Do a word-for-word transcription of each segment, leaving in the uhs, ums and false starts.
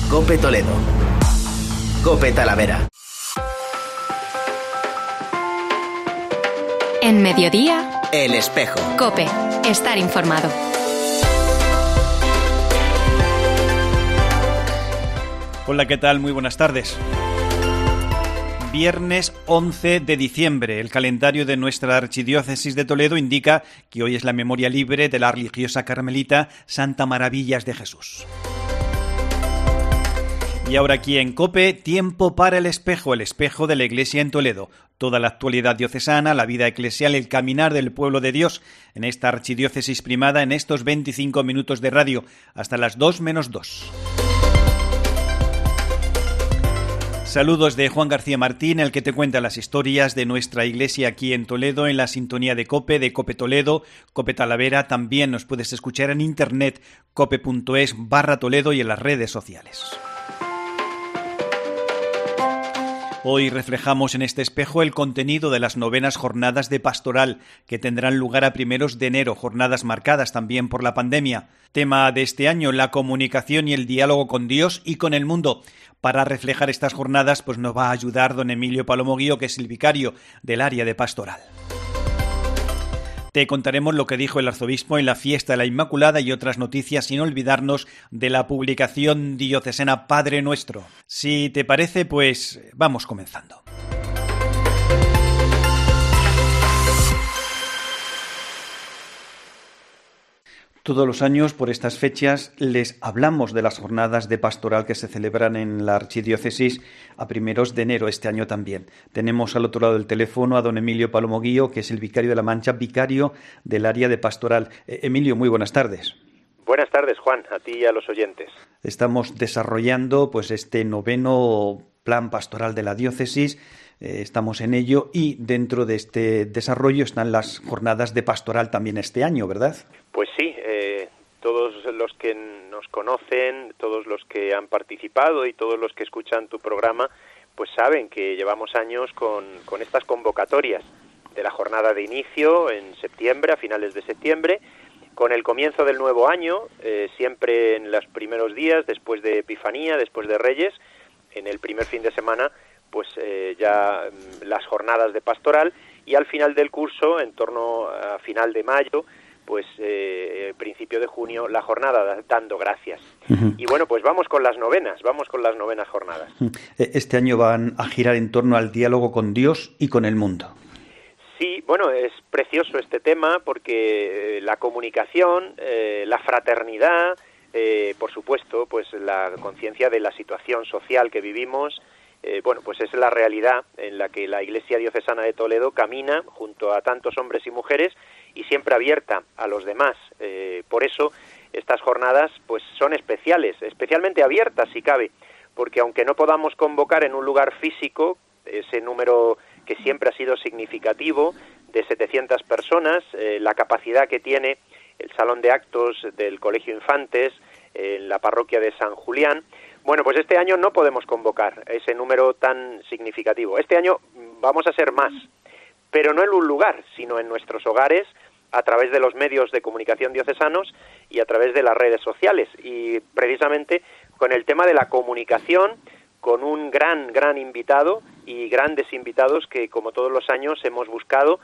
COPE Toledo. COPE Talavera. En Mediodía, El Espejo. COPE. Estar informado. Hola, ¿qué tal? Muy buenas tardes. Viernes once de diciembre. El calendario de nuestra Archidiócesis de Toledo indica que hoy es la memoria libre de la religiosa carmelita Santa Maravillas de Jesús. Y ahora aquí en COPE, tiempo para el espejo, el espejo de la Iglesia en Toledo. Toda la actualidad diocesana, la vida eclesial, el caminar del pueblo de Dios en esta archidiócesis primada en estos veinticinco minutos de radio, hasta las dos menos dos. Saludos de Juan García Martín, el que te cuenta las historias de nuestra iglesia aquí en Toledo, en la sintonía de COPE, de COPE Toledo, COPE Talavera. También nos puedes escuchar en internet, cope.es barra Toledo y en las redes sociales. Hoy reflejamos en este espejo el contenido de las novenas jornadas de pastoral que tendrán lugar a primeros de enero, jornadas marcadas también por la pandemia. Tema de este año, la comunicación y el diálogo con Dios y con el mundo. Para reflejar estas jornadas, pues nos va a ayudar don Emilio Palomo Guío, que es el vicario del área de pastoral. Te contaremos lo que dijo el arzobispo en la fiesta de la Inmaculada y otras noticias, sin olvidarnos de la publicación diocesana Padre Nuestro. Si te parece, pues vamos comenzando. Todos los años, por estas fechas, les hablamos de las jornadas de pastoral que se celebran en la archidiócesis a primeros de enero, este año también. Tenemos al otro lado del teléfono a don Emilio Palomo Guío, que es el vicario de La Mancha, vicario del área de pastoral. Eh, Emilio, muy buenas tardes. Buenas tardes, Juan, a ti y a los oyentes. Estamos desarrollando pues este noveno plan pastoral de la diócesis. Eh, estamos en ello y dentro de este desarrollo están las jornadas de pastoral también este año, ¿verdad? Pues sí, eh, todos los que nos conocen, todos los que han participado y todos los que escuchan tu programa, pues saben que llevamos años con, con estas convocatorias de la jornada de inicio en septiembre, a finales de septiembre, con el comienzo del nuevo año, eh, siempre en los primeros días, después de Epifanía, después de Reyes, en el primer fin de semana, pues eh, ya las jornadas de pastoral, y al final del curso, en torno a final de mayo, pues eh, principio de junio, la jornada dando gracias. Uh-huh. Y bueno, pues vamos con las novenas, vamos con las novenas jornadas. Este año van a girar en torno al diálogo con Dios y con el mundo. Sí, bueno, es precioso este tema porque eh, la comunicación, eh, la fraternidad, eh, por supuesto, pues la conciencia de la situación social que vivimos, Eh, bueno, pues es la realidad en la que la Iglesia Diocesana de Toledo camina junto a tantos hombres y mujeres y siempre abierta a los demás. Eh, por eso estas jornadas pues son especiales, especialmente abiertas si cabe, porque aunque no podamos convocar en un lugar físico ese número que siempre ha sido significativo de setecientas personas, eh, la capacidad que tiene el Salón de Actos del Colegio Infantes en la parroquia de San Julián, bueno, pues este año no podemos convocar ese número tan significativo. Este año vamos a ser más, pero no en un lugar, sino en nuestros hogares, a través de los medios de comunicación diocesanos y a través de las redes sociales. Y precisamente con el tema de la comunicación, con un gran, gran invitado y grandes invitados que, como todos los años, hemos buscado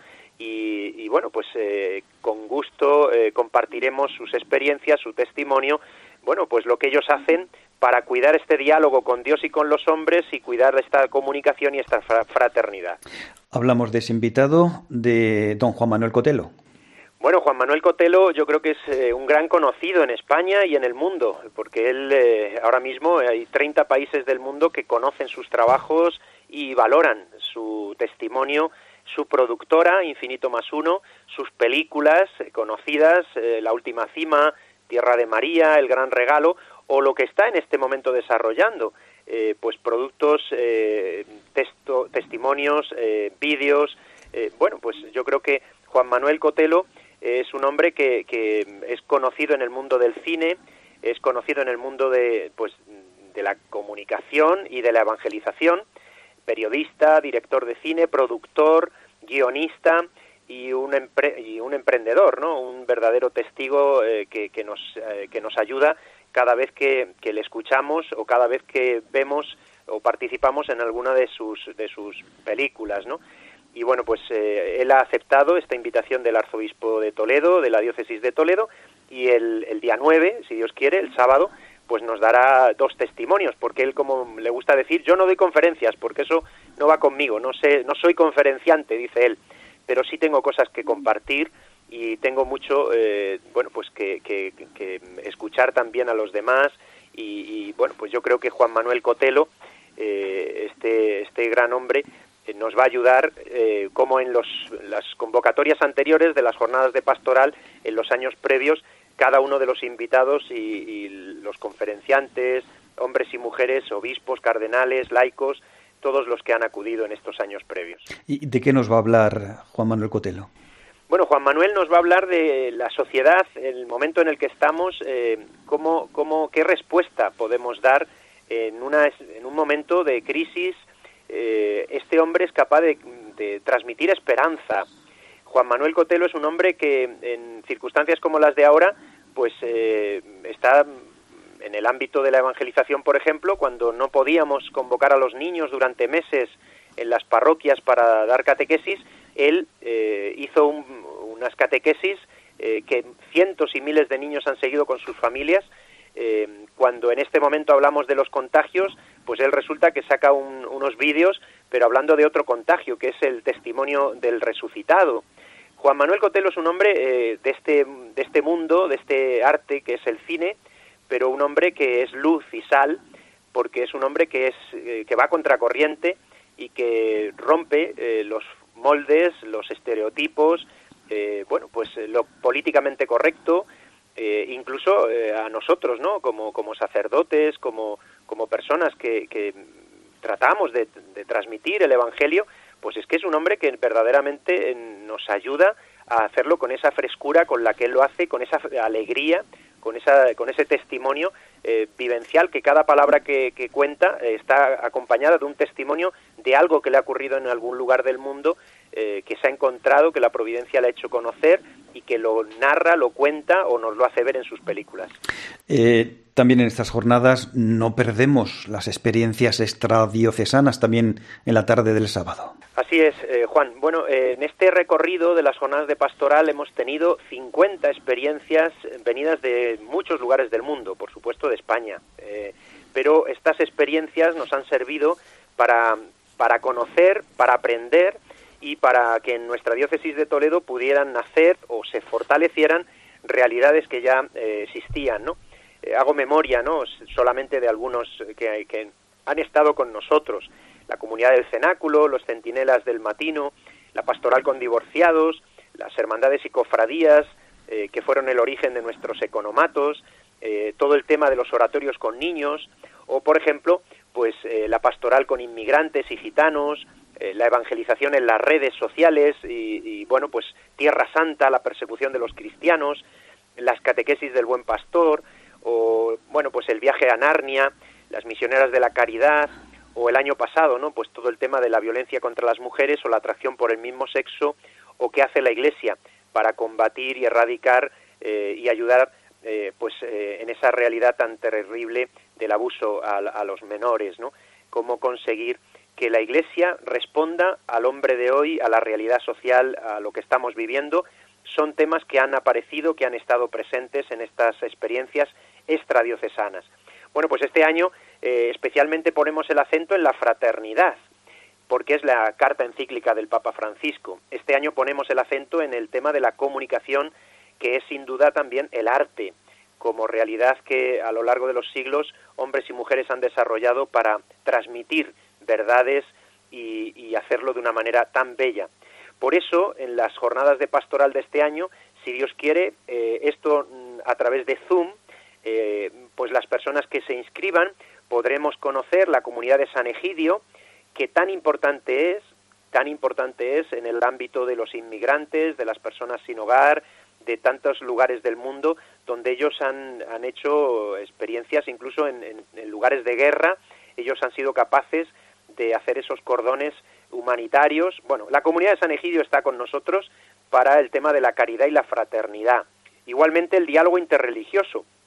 y, y bueno, pues eh, con gusto eh, compartiremos sus experiencias, su testimonio, bueno, pues lo que ellos hacen para cuidar este diálogo con Dios y con los hombres y cuidar esta comunicación y esta fraternidad. Hablamos de ese invitado, de don Juan Manuel Cotelo. Bueno, Juan Manuel Cotelo yo creo que es eh, un gran conocido en España y en el mundo, porque él eh, ahora mismo hay treinta países del mundo que conocen sus trabajos y valoran su testimonio, su productora, Infinito más uno, sus películas eh, conocidas, eh, La última cima, Tierra de María, El gran regalo, o lo que está en este momento desarrollando, eh, pues productos, eh, texto, testimonios, eh, vídeos. Eh, bueno, pues yo creo que Juan Manuel Cotelo es un hombre que, que es conocido en el mundo del cine, es conocido en el mundo de, pues, de la comunicación y de la evangelización, periodista, director de cine, productor, guionista y un, empre- y un emprendedor, ¿no? Un verdadero testigo eh, que, que, nos, eh, que nos ayuda cada vez que, que le escuchamos o cada vez que vemos o participamos en alguna de sus de sus películas, ¿no? Y bueno, pues eh, él ha aceptado esta invitación del arzobispo de Toledo, de la diócesis de Toledo, y el, el día nueve, si Dios quiere, el sábado, pues nos dará dos testimonios, porque él, como le gusta decir, yo no doy conferencias, porque eso no va conmigo, no sé, no soy conferenciante, dice él, pero sí tengo cosas que compartir y tengo mucho, eh, bueno, pues que, que, que escuchar también a los demás, y, y bueno, pues yo creo que Juan Manuel Cotelo, eh, este, este gran hombre, eh, nos va a ayudar, eh, como en los, las convocatorias anteriores de las jornadas de pastoral, en los años previos, cada uno de los invitados y, y los conferenciantes, hombres y mujeres, obispos, cardenales, laicos, todos los que han acudido en estos años previos. ¿Y de qué nos va a hablar Juan Manuel Cotelo? Bueno, Juan Manuel nos va a hablar de la sociedad, el momento en el que estamos, eh, cómo, cómo, qué respuesta podemos dar en, una, en un momento de crisis. Eh, este hombre es capaz de, de transmitir esperanza. Juan Manuel Cotelo es un hombre que en circunstancias como las de ahora, pues eh, está en el ámbito de la evangelización, por ejemplo, cuando no podíamos convocar a los niños durante meses en las parroquias para dar catequesis, él eh, hizo un, unas catequesis eh, que cientos y miles de niños han seguido con sus familias. Eh, cuando en este momento hablamos de los contagios, pues él resulta que saca un, unos vídeos, pero hablando de otro contagio, que es el testimonio del resucitado. Juan Manuel Cotelo es un hombre eh, de este de este mundo, de este arte que es el cine, pero un hombre que es luz y sal, porque es un hombre que es eh, que va contracorriente y que rompe eh, los moldes, los estereotipos, eh, bueno, pues eh, lo políticamente correcto, eh, incluso eh, a nosotros, ¿no? Como como sacerdotes, como como personas que, que tratamos de, de transmitir el Evangelio, pues es que es un hombre que verdaderamente eh, nos ayuda a hacerlo con esa frescura con la que él lo hace, con esa alegría, con esa con ese testimonio eh, vivencial, que cada palabra que, que cuenta eh, está acompañada de un testimonio de algo que le ha ocurrido en algún lugar del mundo, eh, que se ha encontrado, que la providencia le ha hecho conocer y que lo narra, lo cuenta o nos lo hace ver en sus películas. Eh, también en estas jornadas no perdemos las experiencias extradiocesanas, también en la tarde del sábado. Así es, eh, Juan. Bueno, eh, en este recorrido de las jornadas de pastoral hemos tenido cincuenta experiencias venidas de muchos lugares del mundo, por supuesto de España, eh, pero estas experiencias nos han servido para, para conocer, para aprender y para que en nuestra diócesis de Toledo pudieran nacer o se fortalecieran realidades que ya eh, existían, ¿no? Eh, hago memoria, ¿no?, solamente de algunos que, que han estado con nosotros: la comunidad del cenáculo, los centinelas del matino, la pastoral con divorciados, las hermandades y cofradías, eh, que fueron el origen de nuestros economatos, eh, todo el tema de los oratorios con niños, o por ejemplo, pues eh, la pastoral con inmigrantes y gitanos, eh, la evangelización en las redes sociales y, y bueno, pues Tierra Santa, la persecución de los cristianos, las catequesis del Buen Pastor, o bueno, pues el viaje a Narnia, las misioneras de la caridad, o el año pasado, ¿no?, pues todo el tema de la violencia contra las mujeres o la atracción por el mismo sexo, o qué hace la Iglesia para combatir y erradicar eh, y ayudar eh, pues eh, en esa realidad tan terrible del abuso a, a los menores, ¿no? Cómo conseguir que la Iglesia responda al hombre de hoy, a la realidad social, a lo que estamos viviendo. Son temas que han aparecido, que han estado presentes en estas experiencias extradiocesanas. Bueno, pues este año eh, especialmente ponemos el acento en la fraternidad, porque es la carta encíclica del Papa Francisco. Este año ponemos el acento en el tema de la comunicación, que es sin duda también el arte, como realidad que a lo largo de los siglos hombres y mujeres han desarrollado para transmitir verdades y, y hacerlo de una manera tan bella. Por eso, en las jornadas de pastoral de este año, si Dios quiere, eh, esto a través de Zoom, eh, pues las personas que se inscriban podremos conocer la comunidad de San Egidio, que tan importante es, tan importante es en el ámbito de los inmigrantes, de las personas sin hogar, de tantos lugares del mundo donde ellos han, han hecho experiencias, incluso en, en, en lugares de guerra, ellos han sido capaces de hacer esos cordones humanitarios. Bueno, la comunidad de San Egidio está con nosotros para el tema de la caridad y la fraternidad. Igualmente el diálogo interreligioso.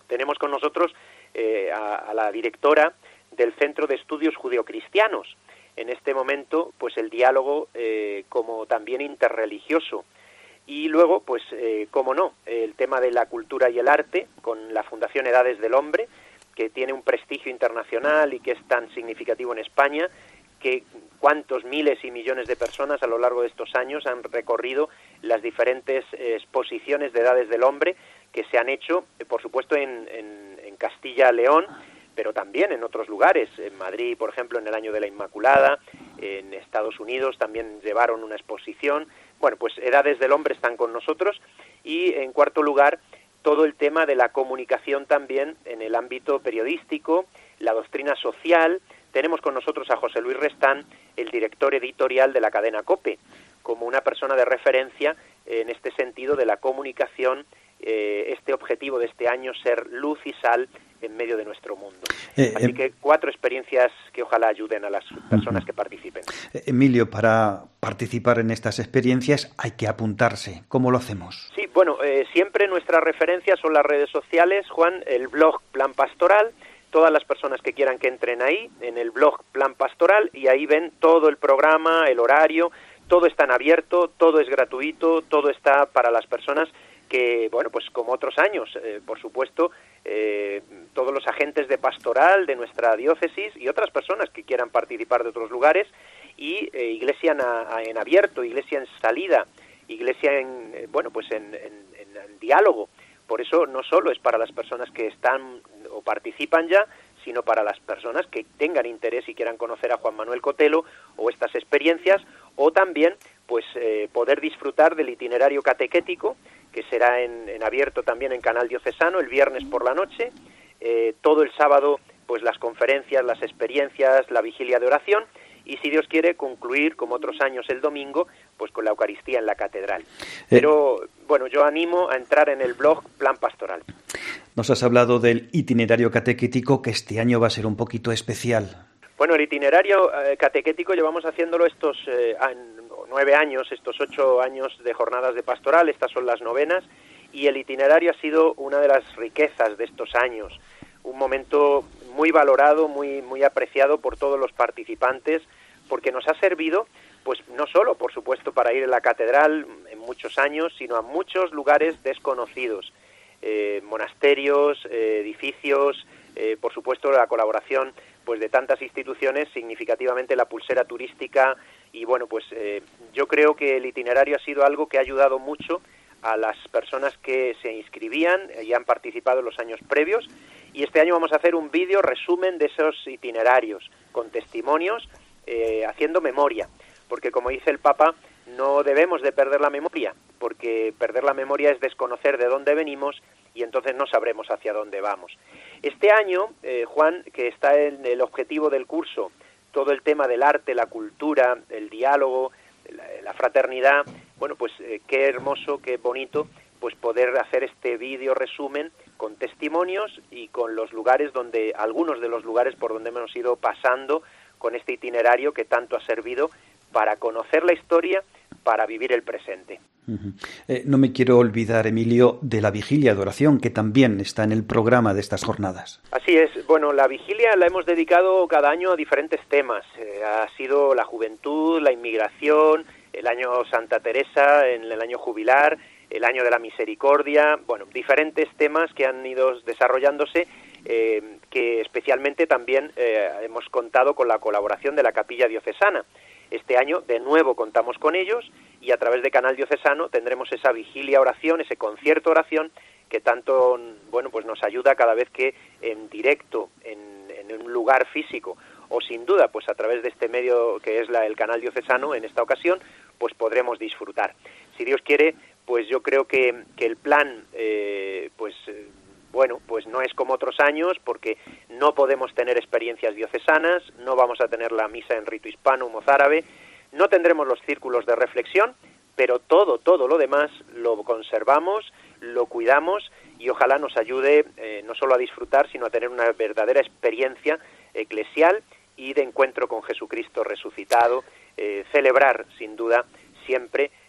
Tenemos con nosotros eh, a, a la directora del Centro de Estudios Judeocristianos. En este momento, pues el diálogo eh, como también interreligioso. Y luego, pues, eh, cómo no, el tema de la cultura y el arte, con la Fundación Edades del Hombre, que tiene un prestigio internacional y que es tan significativo en España, que cuántos miles y millones de personas a lo largo de estos años han recorrido las diferentes eh, exposiciones de Edades del Hombre que se han hecho, eh, por supuesto, en, en, en Castilla-León, pero también en otros lugares. En Madrid, por ejemplo, en el Año de la Inmaculada, en Estados Unidos también llevaron una exposición. Bueno, pues Edades del Hombre están con nosotros. Y, en cuarto lugar, todo el tema de la comunicación también en el ámbito periodístico, la doctrina social. Tenemos con nosotros a José Luis Restán, el director editorial de la cadena COPE, como una persona de referencia en este sentido de la comunicación, eh, este objetivo de este año, ser luz y sal en medio de nuestro mundo. Eh, Así eh, que cuatro experiencias que ojalá ayuden a las personas uh-huh. que participen. Emilio, para participar en estas experiencias hay que apuntarse. ¿Cómo lo hacemos? Sí, bueno, eh, siempre nuestras referencias son las redes sociales, Juan, el blog Plan Pastoral. Todas las personas que quieran que entren ahí, en el blog Plan Pastoral, y ahí ven todo el programa, el horario, todo está en abierto, todo es gratuito, todo está para las personas que, bueno, pues como otros años, eh, por supuesto, eh, todos los agentes de pastoral de nuestra diócesis y otras personas que quieran participar de otros lugares, y eh, iglesia en, a, en abierto, iglesia en salida, iglesia en, eh, bueno, pues en, en, en, en diálogo. Por eso no solo es para las personas que están o participan ya, sino para las personas que tengan interés y quieran conocer a Juan Manuel Cotelo o estas experiencias, o también pues eh, poder disfrutar del itinerario catequético, que será en, en abierto también en Canal Diocesano el viernes por la noche, eh, todo el sábado pues las conferencias, las experiencias, la vigilia de oración, y si Dios quiere concluir, como otros años, el domingo, pues con la Eucaristía en la catedral. Pero, bueno, yo animo a entrar en el blog Plan Pastoral. Nos has hablado del itinerario catequético, que este año va a ser un poquito especial. Bueno, el itinerario eh, catequético llevamos haciéndolo estos eh, nueve años, estos ocho años de jornadas de pastoral, estas son las novenas, y el itinerario ha sido una de las riquezas de estos años, un momento muy valorado, muy muy apreciado por todos los participantes, porque nos ha servido, pues no solo, por supuesto, para ir a la catedral en muchos años, sino a muchos lugares desconocidos, eh, monasterios, eh, edificios, eh, por supuesto la colaboración pues de tantas instituciones, significativamente la pulsera turística, y bueno, pues eh, yo creo que el itinerario ha sido algo que ha ayudado mucho a las personas que se inscribían y han participado en los años previos, y este año vamos a hacer un vídeo resumen de esos itinerarios, con testimonios, eh, haciendo memoria, porque como dice el Papa, no debemos de perder la memoria, porque perder la memoria es desconocer de dónde venimos y entonces no sabremos hacia dónde vamos. Este año, eh, Juan, que está en el objetivo del curso, todo el tema del arte, la cultura, el diálogo, la, la fraternidad, bueno, pues eh, qué hermoso, qué bonito, pues poder hacer este vídeo resumen con testimonios y con los lugares donde, algunos de los lugares por donde hemos ido pasando con este itinerario que tanto ha servido para conocer la historia, para vivir el presente. Uh-huh. Eh, no me quiero olvidar, Emilio, de la vigilia de oración, que también está en el programa de estas jornadas. Así es. Bueno, la vigilia la hemos dedicado cada año a diferentes temas. Eh, ha sido la juventud, la inmigración, el año Santa Teresa, en el año jubilar, el año de la misericordia, bueno, diferentes temas que han ido desarrollándose, eh, que especialmente también eh, hemos contado con la colaboración de la Capilla Diocesana. Este año, de nuevo, contamos con ellos, y a través de Canal Diocesano tendremos esa vigilia oración, ese concierto oración, que tanto, bueno, pues nos ayuda cada vez que en directo, en, en un lugar físico, o sin duda, pues a través de este medio que es la, el Canal Diocesano, en esta ocasión, pues podremos disfrutar. Si Dios quiere, pues yo creo que, que el plan, eh, pues... Eh, Bueno, pues no es como otros años, porque no podemos tener experiencias diocesanas, no vamos a tener la misa en rito hispano, mozárabe, no tendremos los círculos de reflexión, pero todo, todo lo demás lo conservamos, lo cuidamos, y ojalá nos ayude eh, no solo a disfrutar, sino a tener una verdadera experiencia eclesial y de encuentro con Jesucristo resucitado, eh, celebrar, sin duda, siempre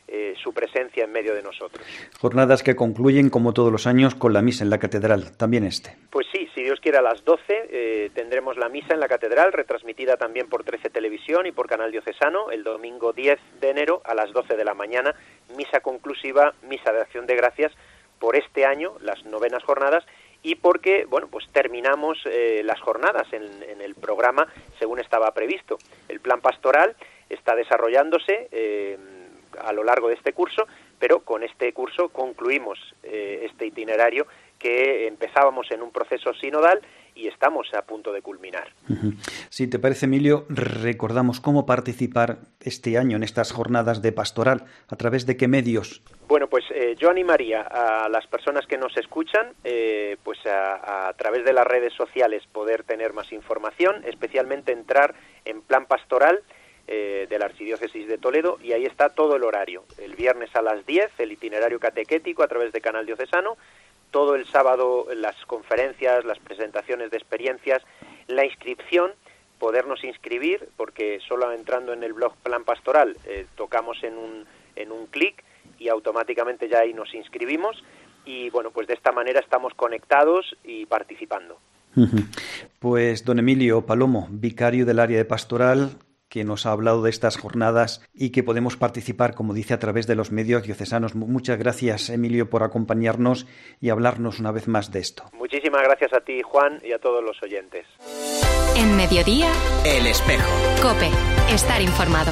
eh, su presencia en medio de nosotros. Jornadas que concluyen, como todos los años, con la misa en la catedral, también este. Pues sí, si Dios quiere, a las doce eh, tendremos la misa en la catedral, retransmitida también por trece Televisión y por Canal Diocesano, el domingo diez de enero a las doce de la mañana, misa conclusiva, misa de acción de gracias por este año, las novenas jornadas, y porque, bueno, pues terminamos eh, las jornadas en, en el programa según estaba previsto. El plan pastoral está desarrollándose eh, a lo largo de este curso, pero con este curso concluimos eh, este itinerario que empezábamos en un proceso sinodal y estamos a punto de culminar. Uh-huh. Si te parece, Emilio, recordamos cómo participar este año en estas jornadas de pastoral, ¿a través de qué medios? Bueno, pues eh, yo animaría a las personas que nos escuchan, eh, pues a, a través de las redes sociales poder tener más información, especialmente entrar en Plan Pastoral eh, de la Archidiócesis de Toledo, y ahí está todo el horario. El viernes a las diez, el itinerario catequético a través de Canal Diocesano, todo el sábado las conferencias, las presentaciones de experiencias, la inscripción, podernos inscribir, porque solo entrando en el blog Plan Pastoral eh, tocamos en un, en un clic y automáticamente ya ahí nos inscribimos, y bueno, pues de esta manera estamos conectados y participando. Pues don Emilio Palomo, vicario del área de pastoral, que nos ha hablado de estas jornadas y que podemos participar, como dice, a través de los medios diocesanos. Muchas gracias, Emilio, por acompañarnos y hablarnos una vez más de esto. Muchísimas gracias a ti, Juan, y a todos los oyentes. En Mediodía, El Espejo. COPE. Estar informado.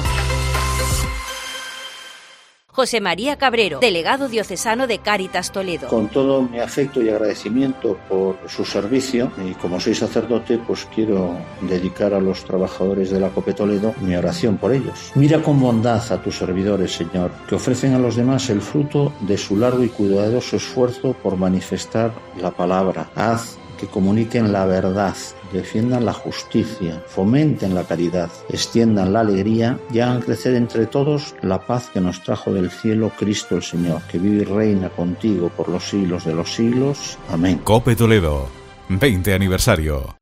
José María Cabrero, delegado diocesano de Cáritas Toledo. Con todo mi afecto y agradecimiento por su servicio, y como soy sacerdote, pues quiero dedicar a los trabajadores de la COPE Toledo mi oración por ellos. Mira con bondad a tus servidores, Señor, que ofrecen a los demás el fruto de su largo y cuidadoso esfuerzo por manifestar la palabra. Haz que comuniquen la verdad, defiendan la justicia, fomenten la caridad, extiendan la alegría y hagan crecer entre todos la paz que nos trajo del cielo Cristo el Señor, que vive y reina contigo por los siglos de los siglos. Amén. COPE Toledo, veinte aniversario.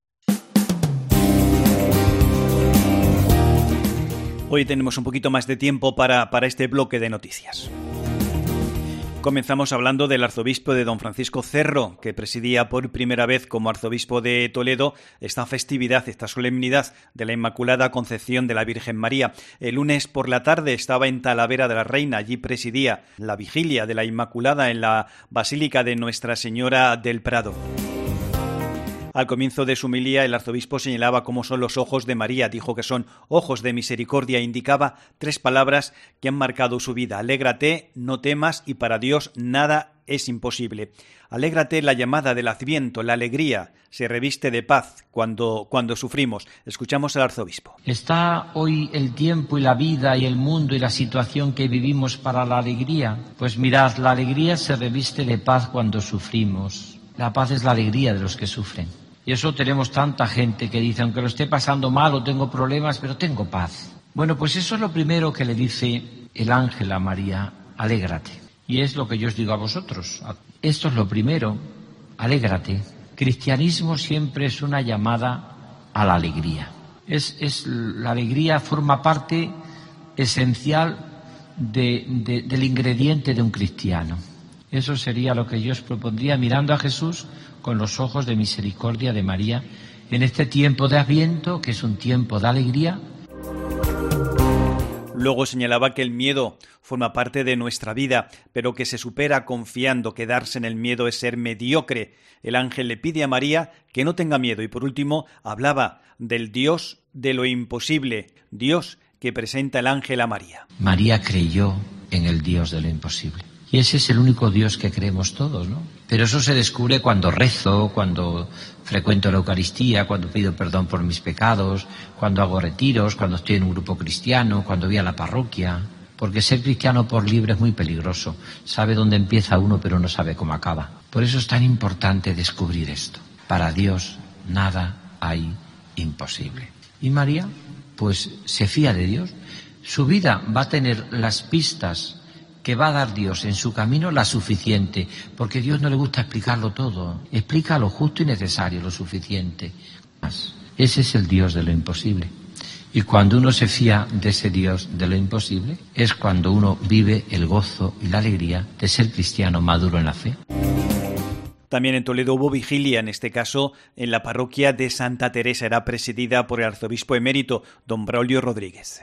Hoy tenemos un poquito más de tiempo para, para este bloque de noticias. Comenzamos hablando del arzobispo de don Francisco Cerro, que presidía por primera vez como arzobispo de Toledo esta festividad, esta solemnidad de la Inmaculada Concepción de la Virgen María. El lunes por la tarde estaba en Talavera de la Reina, allí presidía la vigilia de la Inmaculada en la Basílica de Nuestra Señora del Prado. Al comienzo de su homilía, el arzobispo señalaba cómo son los ojos de María. Dijo que son ojos de misericordia. Indicaba tres palabras que han marcado su vida: alégrate, no temas, y para Dios nada es imposible. Alégrate, la llamada del Adviento, la alegría se reviste de paz cuando, cuando sufrimos. Escuchamos al arzobispo. ¿Está hoy el tiempo y la vida y el mundo y la situación que vivimos para la alegría? Pues mirad, la alegría se reviste de paz cuando sufrimos. La paz es la alegría de los que sufren. Y eso tenemos tanta gente que dice, aunque lo esté pasando mal o tengo problemas, pero tengo paz. Bueno, pues eso es lo primero que le dice el ángel a María: alégrate. Y es lo que yo os digo a vosotros. Esto es lo primero, alégrate. Cristianismo siempre es una llamada a la alegría. Es, es, la alegría forma parte esencial de, de, del ingrediente de un cristiano. Eso sería lo que yo os propondría, mirando a Jesús con los ojos de misericordia de María, en este tiempo de Adviento, que es un tiempo de alegría. Luego señalaba que el miedo forma parte de nuestra vida, pero que se supera confiando. Quedarse en el miedo es ser mediocre. El ángel le pide a María que no tenga miedo. Y por último, hablaba del Dios de lo imposible, Dios que presenta el ángel a María. María creyó en el Dios de lo imposible. Y ese es el único Dios que creemos todos, ¿no? Pero eso se descubre cuando rezo, cuando frecuento la Eucaristía, cuando pido perdón por mis pecados, cuando hago retiros, cuando estoy en un grupo cristiano, cuando voy a la parroquia. Porque ser cristiano por libre es muy peligroso. Sabe dónde empieza uno, pero no sabe cómo acaba. Por eso es tan importante descubrir esto. Para Dios nada hay imposible. Y María, pues se fía de Dios. Su vida va a tener las pistas que va a dar Dios en su camino, la suficiente, porque a Dios no le gusta explicarlo todo, explica lo justo y necesario, lo suficiente. Ese es el Dios de lo imposible. Y cuando uno se fía de ese Dios de lo imposible, es cuando uno vive el gozo y la alegría de ser cristiano maduro en la fe. También en Toledo hubo vigilia, en este caso en la parroquia de Santa Teresa. Era presidida por el arzobispo emérito, don Braulio Rodríguez.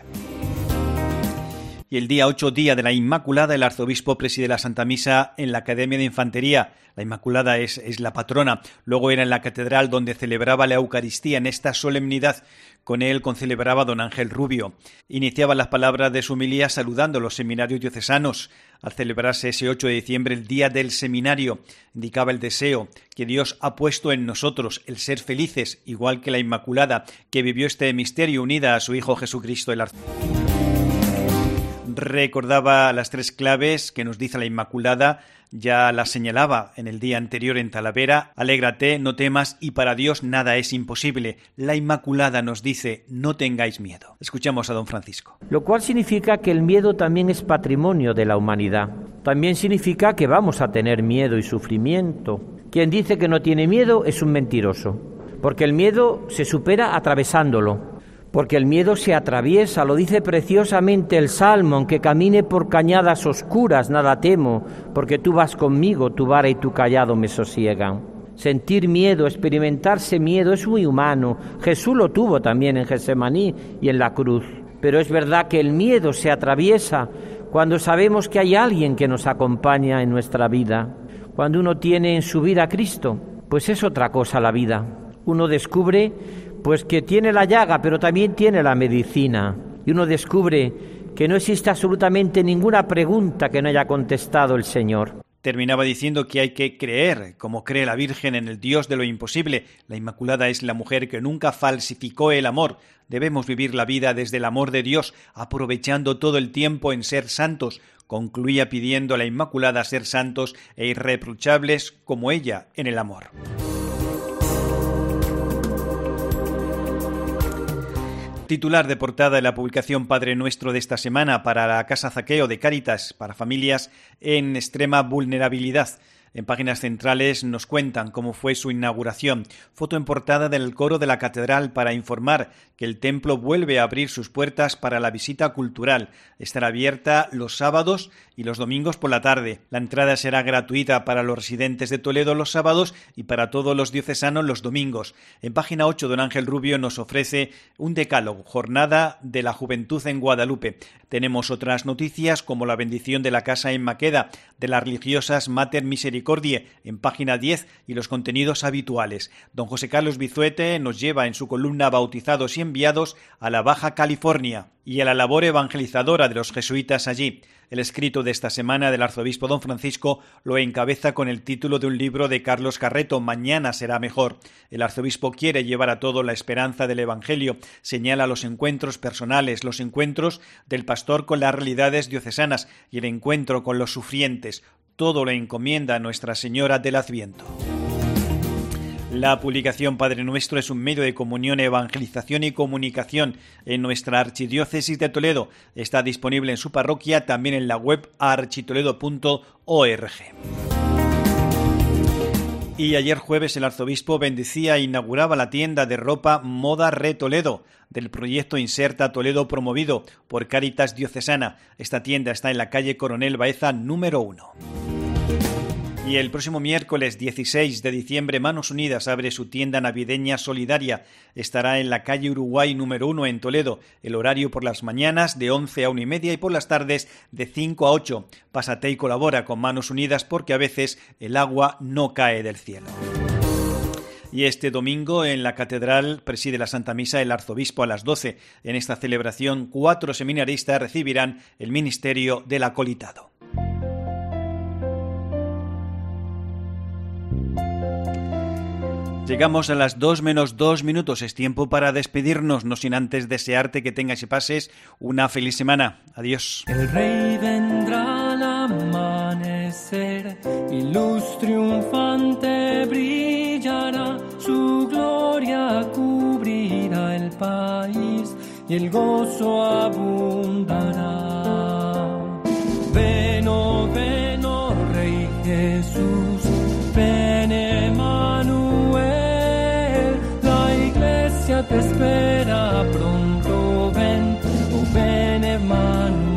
Y el día ocho, día de la Inmaculada, el arzobispo preside la Santa Misa en la Academia de Infantería. La Inmaculada es, es la patrona. Luego era en la catedral donde celebraba la Eucaristía en esta solemnidad. Con él concelebraba don Ángel Rubio. Iniciaba las palabras de su homilía saludando a los seminarios diocesanos. Al celebrarse ese ocho de diciembre, el día del seminario, indicaba el deseo que Dios ha puesto en nosotros, el ser felices, igual que la Inmaculada, que vivió este misterio unida a su Hijo Jesucristo el arzobispo. Recordaba las tres claves que nos dice la Inmaculada, ya las señalaba en el día anterior en Talavera: alégrate, no temas, y para Dios nada es imposible. La Inmaculada nos dice: no tengáis miedo. Escuchamos a don Francisco. Lo cual significa que el miedo también es patrimonio de la humanidad. También significa que vamos a tener miedo y sufrimiento. Quien dice que no tiene miedo es un mentiroso, porque el miedo se supera atravesándolo. Porque el miedo se atraviesa, lo dice preciosamente el Salmo: aunque camine por cañadas oscuras, nada temo, porque tú vas conmigo, tu vara y tu cayado me sosiegan. Sentir miedo, experimentarse miedo es muy humano. Jesús lo tuvo también en Getsemaní y en la cruz. Pero es verdad que el miedo se atraviesa cuando sabemos que hay alguien que nos acompaña en nuestra vida. Cuando uno tiene en su vida a Cristo, pues es otra cosa la vida. Uno descubre pues que tiene la llaga, pero también tiene la medicina. Y uno descubre que no existe absolutamente ninguna pregunta que no haya contestado el Señor. Terminaba diciendo que hay que creer, como cree la Virgen, en el Dios de lo imposible. La Inmaculada es la mujer que nunca falsificó el amor. Debemos vivir la vida desde el amor de Dios, aprovechando todo el tiempo en ser santos. Concluía pidiendo a la Inmaculada ser santos e irreprochables como ella en el amor. Titular de portada de la publicación Padre Nuestro de esta semana para la Casa Zaqueo de Cáritas para familias en extrema vulnerabilidad. En páginas centrales nos cuentan cómo fue su inauguración. Foto en portada del coro de la catedral para informar que el templo vuelve a abrir sus puertas para la visita cultural. Estará abierta los sábados y los domingos por la tarde. La entrada será gratuita para los residentes de Toledo los sábados y para todos los diocesanos los domingos. En página ocho, don Ángel Rubio nos ofrece un decálogo, jornada de la juventud en Guadalupe. Tenemos otras noticias como la bendición de la casa en Maqueda, de las religiosas Mater Misericordiae, en página diez, y los contenidos habituales. Don José Carlos Bizuete nos lleva en su columna Bautizados y enviados a la Baja California y a la labor evangelizadora de los jesuitas allí. El escrito de esta semana del arzobispo don Francisco lo encabeza con el título de un libro de Carlos Carreto: Mañana será mejor. El arzobispo quiere llevar a todo la esperanza del Evangelio. Señala los encuentros personales, los encuentros del pastor con las realidades diocesanas y el encuentro con los sufrientes. Todo lo encomienda a Nuestra Señora del Adviento. La publicación Padre Nuestro es un medio de comunión, evangelización y comunicación en nuestra archidiócesis de Toledo. Está disponible en su parroquia, también en la web architoledo punto org. Y ayer jueves el arzobispo bendecía e inauguraba la tienda de ropa Moda Re Toledo del proyecto Inserta Toledo promovido por Cáritas Diocesana. Esta tienda está en la calle Coronel Baeza número uno. Y el próximo miércoles dieciséis de diciembre Manos Unidas abre su tienda navideña solidaria. Estará en la calle Uruguay número uno en Toledo. El horario por las mañanas de once a una y media y por las tardes de cinco a ocho. Pásate y colabora con Manos Unidas porque a veces el agua no cae del cielo. Y este domingo en la catedral preside la Santa Misa el arzobispo a las doce. En esta celebración cuatro seminaristas recibirán el ministerio del acolitado. Llegamos a las dos menos dos minutos. Es tiempo para despedirnos, no sin antes desearte que tengas y pases una feliz semana. Adiós. El Rey vendrá al amanecer y luz triunfante brillará. Su gloria cubrirá el país y el gozo abundará. Ven, oh, ven, oh Rey Jesús, ven, Emmanuel. Te espera pronto. mano